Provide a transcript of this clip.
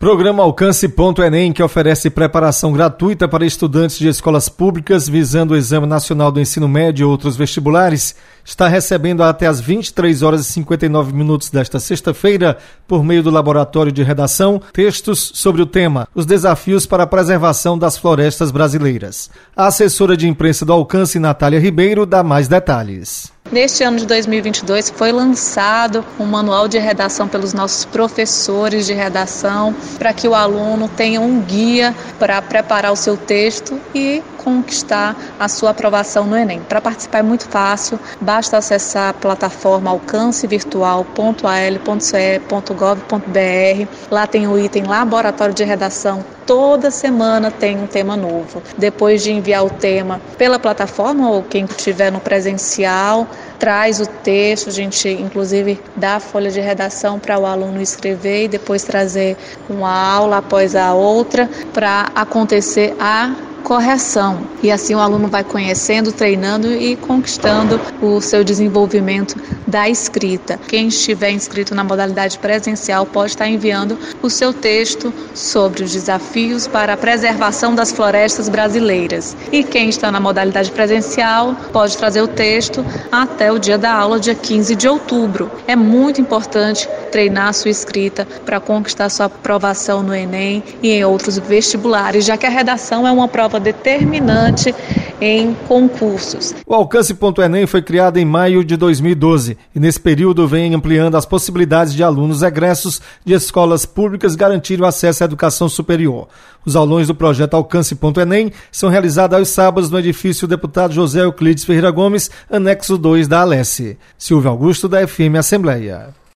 Programa Alcance.Enem, que oferece preparação gratuita para estudantes de escolas públicas visando o Exame Nacional do Ensino Médio e outros vestibulares, está recebendo até às 23 horas e 59 minutos desta sexta-feira, por meio do Laboratório de Redação, textos sobre o tema Os Desafios para a Preservação das Florestas Brasileiras. A assessora de imprensa do Alcance, Natália Ribeiro, dá mais detalhes. Neste ano de 2022 foi lançado um manual de redação pelos nossos professores de redação para que o aluno tenha um guia para preparar o seu texto e conquistar a sua aprovação no Enem. Para participar é muito fácil, basta acessar a plataforma alcancevirtual.al.ce.gov.br. Lá tem o item Laboratório de Redação. Toda semana tem um tema novo. Depois de enviar o tema pela plataforma ou quem estiver no presencial, traz o texto, a gente inclusive dá a folha de redação para o aluno escrever e depois trazer uma aula após a outra para acontecer a correção. E assim o aluno vai conhecendo, treinando e conquistando o seu desenvolvimento da escrita. Quem estiver inscrito na modalidade presencial pode estar enviando o seu texto sobre os desafios para a preservação das florestas brasileiras. E quem está na modalidade presencial pode trazer o texto até o dia da aula, dia 15 de outubro. É muito importante treinar a sua escrita para conquistar sua aprovação no Enem e em outros vestibulares, já que a redação é uma prova determinante em concursos. O Alcance.Enem foi criado em maio de 2012 e nesse período vem ampliando as possibilidades de alunos egressos de escolas públicas garantirem o acesso à educação superior. Os aulões do projeto Alcance.Enem são realizados aos sábados no edifício Deputado José Euclides Ferreira Gomes, anexo 2 da Alesse. Silvio Augusto, da FM Assembleia.